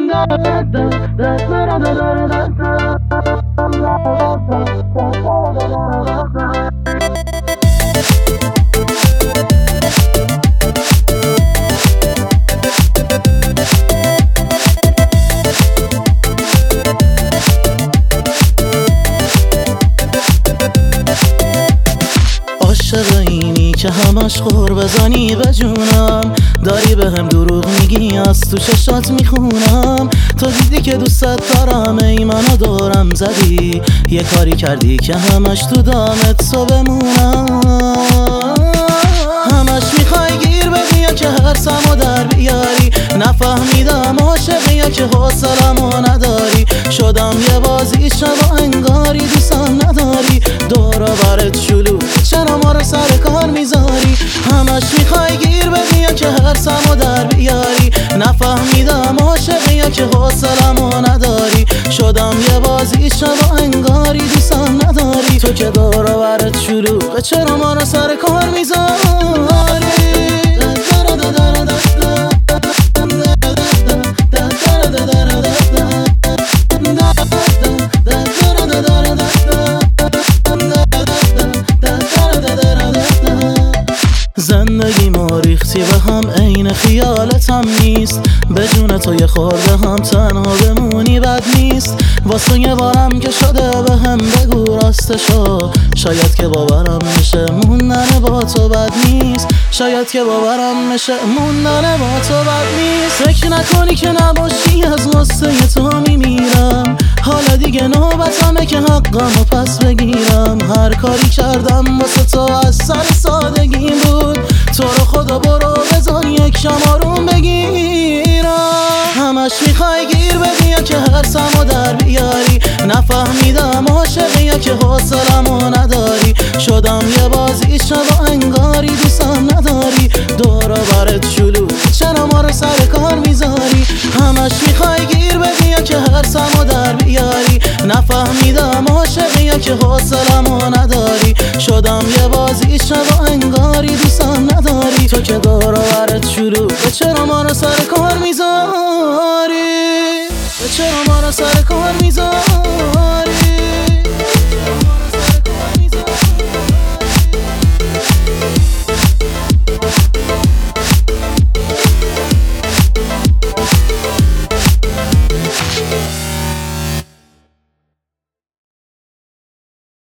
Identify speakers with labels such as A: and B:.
A: عاشق اینی که همش خور بزنی به جونم، داری به هم دروغ میگی از تو چشات میخونم. تو دیدی که دوستت دارم ای منو دورم زدی، یه کاری کردی که همش تو دامت تو بمونم. همش میخوای گیر بدی یا که حرسمو در بیاری، نفهمیدم عاشقی یا که حوصله‌مو نداری. شدم یه بازی شبا انگاری دوستم نداری، دور و برت شلوغ چرا ما رو سر کار میذاری. همش میخوای گیر بدی یا که حرسمو در بیاری، نفهمیدم عاشقی یا که حوصله‌مو نداری. شدم یه بازی شبا انگاری دوستم نداری. تو که دور و برت شلوغ چرا ما رو سر کار میذاری. زندگی ما ریختی به هم عین خیالتم نیست، به جون تو یه خورده هم تنها بمونی بد نیست. واسه یه بارم که شده به هم بگو راستشو، شاید که باورم میشه موندن با تو بد نیست. شاید که باورم میشه موندن با تو بد نیست. فکر نکنی که نباشی از غصه تو میمیرم، حالا دیگه نوبتمه که حقمو پس بگیرم. هر کاری کردم واسه تو از سر سادگیم بود، تو رو خدا برو بذار یک شمارون بگیرم. همش میخوای گیر بدی یا که حرسمو در بیاری، نفهمیدم عاشقی یا که حوصله‌مو نداری. شدم یه بازی شبا انگاری دوستم نداری، دور و برت شلوغ چرا ما رو سر کار میذاری. همش میخوای گیر بدی یا که حرسمو در بیاری، نفهمیدم عاشقی یا که حوصله‌مو نداری. شدم یه بازی شبا انگاری دوستم نداری. تو که دور و برت شلوغ چرا ما رو سر کار میذاری.